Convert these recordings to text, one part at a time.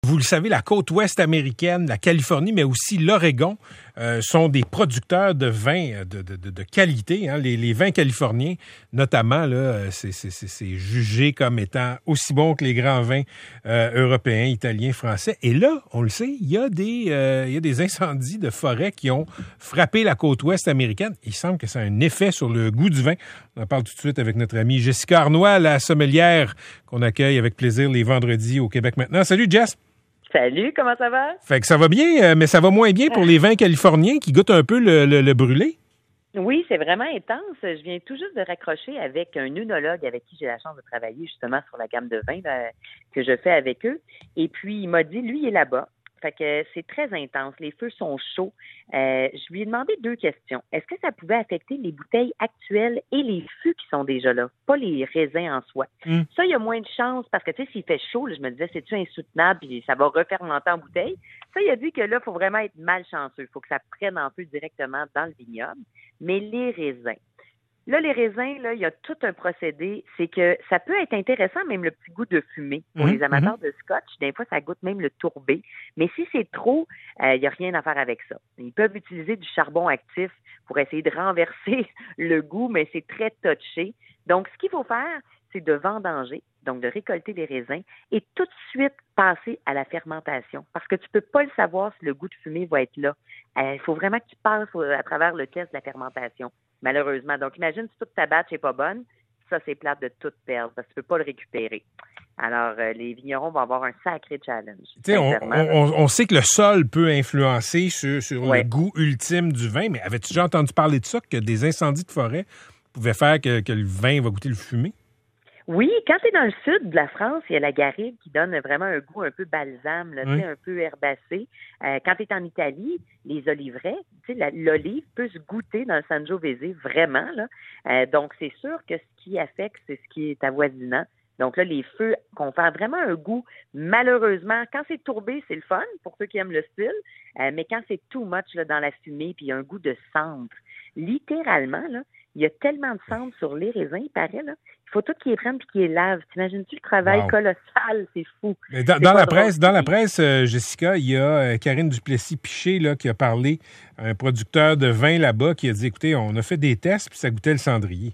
Vous le savez, la côte ouest américaine, la Californie, mais aussi l'Oregon sont des producteurs de vins de qualité. Hein. Les vins californiens, notamment, là, c'est jugé comme étant aussi bon que les grands vins européens, italiens, français. Et là, on le sait, il y a des incendies de forêt qui ont frappé la côte ouest américaine. Il semble que ça a un effet sur le goût du vin. On en parle tout de suite avec notre amie Jessica Arnois, la sommelière qu'on accueille avec plaisir les vendredis au Québec maintenant. Salut, Jess! Salut, comment ça va? Fait que ça va bien, mais ça va moins bien pour les vins californiens qui goûtent un peu le brûlé. Oui, c'est vraiment intense. Je viens tout juste de raccrocher avec un œnologue avec qui j'ai la chance de travailler justement sur la gamme de vins que je fais avec eux. Et puis, il m'a dit, lui, il est là-bas. Fait que c'est très intense. Les feux sont chauds. Je lui ai demandé 2 questions. Est-ce que ça pouvait affecter les bouteilles actuelles et les fûts qui sont déjà là, pas les raisins en soi? Ça, il y a moins de chance parce que, tu sais, s'il fait chaud, là, je me disais, c'est-tu insoutenable puis ça va refermenter en bouteille? Ça, il a dit que là, il faut vraiment être malchanceux. Il faut que ça prenne en feu directement dans le vignoble. Mais les raisins. Là, les raisins, là, il y a tout un procédé. C'est que ça peut être intéressant, même le petit goût de fumée. Pour les amateurs de scotch, des fois, ça goûte même le tourbé. Mais si c'est trop, il n'y a rien à faire avec ça. Ils peuvent utiliser du charbon actif pour essayer de renverser le goût, mais c'est très touché. Donc, ce qu'il faut faire, c'est de vendanger, donc de récolter les raisins et tout de suite passer à la fermentation. Parce que tu peux pas le savoir si le goût de fumée va être là. Il faut vraiment que tu passes à travers le test de la fermentation, malheureusement. Donc, imagine si toute ta batch n'est pas bonne, ça, c'est plate de tout perdre parce que tu peux pas le récupérer. Alors, les vignerons vont avoir un sacré challenge. Tu sais, on sait que le sol peut influencer sur le goût ultime du vin, mais avais-tu déjà entendu parler de ça, que des incendies de forêt pouvaient faire que le vin va goûter le fumé? Oui, quand tu es dans le sud de la France, il y a la garrigue qui donne vraiment un goût un peu balsame, là, un peu herbacé. Quand tu es en Italie, les oliveraies, l'olive peut se goûter dans le Sangiovese, vraiment. Là. Donc, c'est sûr que ce qui affecte, c'est ce qui est avoisinant. Donc là, les feux confèrent vraiment un goût, malheureusement, quand c'est tourbé, c'est le fun pour ceux qui aiment le style, mais quand c'est too much là, dans la fumée, puis il y a un goût de cendre, littéralement, là, il y a tellement de cendre sur les raisins, il paraît, là. Il faut tout qu'ils les prennent puis qu'ils les lavent. T'imagines-tu le travail colossal? C'est fou. Mais dans la presse, Jessica, il y a Karine Duplessis-Piché là, qui a parlé à un producteur de vin là-bas qui a dit, écoutez, on a fait des tests puis ça goûtait le cendrier.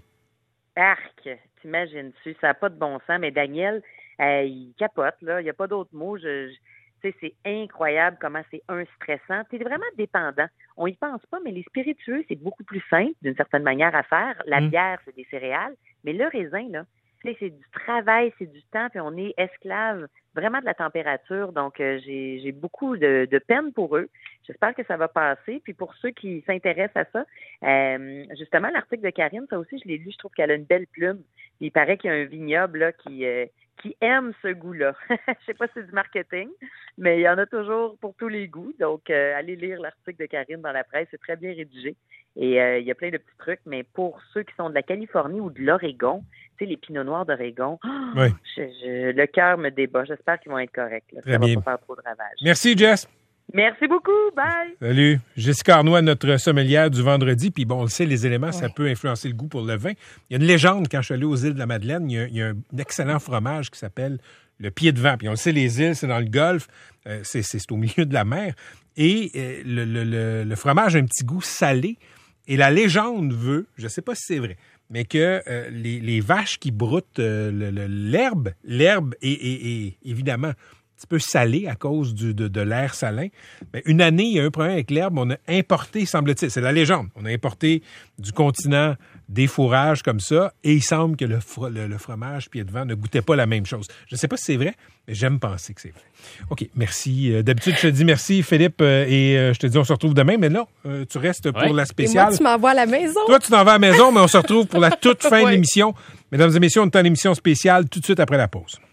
Arc! T'imagines-tu? Ça n'a pas de bon sens. Mais Daniel, il capote, là. Il n'y a pas d'autre mot. Tu sais, c'est incroyable comment c'est stressant. Tu es vraiment dépendant. On y pense pas, mais les spiritueux, c'est beaucoup plus simple, d'une certaine manière, à faire. La bière, c'est des céréales. Mais le raisin, là, c'est du travail, c'est du temps, puis on est esclave vraiment de la température. Donc, j'ai beaucoup de peine pour eux. J'espère que ça va passer. Puis pour ceux qui s'intéressent à ça, justement, l'article de Karine, ça aussi, je l'ai lu, je trouve qu'elle a une belle plume. Il paraît qu'il y a un vignoble là, qui aime ce goût-là. Je sais pas si c'est du marketing, mais il y en a toujours pour tous les goûts. Donc, allez lire l'article de Karine dans la presse, c'est très bien rédigé. Et il y a plein de petits trucs, mais pour ceux qui sont de la Californie ou de l'Oregon, tu sais, les pinots noirs d'Oregon, le cœur me débat. J'espère qu'ils vont être corrects. Là. Ça va pas faire trop de ravages. Merci, Jess. Merci beaucoup. Bye. Salut. Jessica Arnois, notre sommelière du vendredi. Puis bon, on le sait, les éléments, ça peut influencer le goût pour le vin. Il y a une légende, quand je suis allé aux îles de la Madeleine, il y a un excellent fromage qui s'appelle le pied de vent. Puis on le sait, les îles, c'est dans le Golfe. C'est au milieu de la mer. Et le fromage a un petit goût salé. Et la légende veut, je ne sais pas si c'est vrai, mais que les vaches qui broutent l'herbe est évidemment un petit peu salé à cause de l'air salin. Mais une année, il y a un problème avec l'herbe. On a importé, semble-t-il, c'est la légende, on a importé du continent des fourrages comme ça, et il semble que le fromage pied de vent ne goûtait pas la même chose. Je ne sais pas si c'est vrai, mais j'aime penser que c'est vrai. OK, merci. D'habitude, je te dis merci, Philippe, et je te dis on se retrouve demain, mais là, tu restes pour la spéciale. Et moi, tu m'envoies à la maison. Toi, tu t'en vas à la maison, mais on se retrouve pour la toute fin de l'émission. Mesdames et messieurs, on est en émission spéciale tout de suite après la pause.